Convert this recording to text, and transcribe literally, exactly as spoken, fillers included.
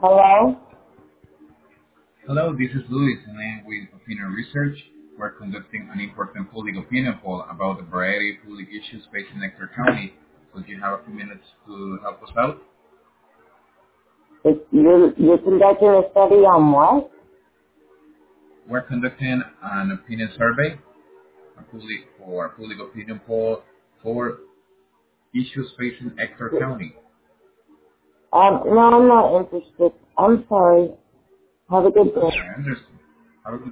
Hello? Hello, this is Luis, and I am with Opinion Research. We're conducting an important public opinion poll about a variety of public issues facing Nectar County. Would you have a few minutes to help us out? It, you're, you're conducting a study on what? We're conducting an opinion survey, a public or a public opinion poll for issues facing Nectar County. Um, no, I'm not interested. I'm sorry. Have a good day. I understand. Have a good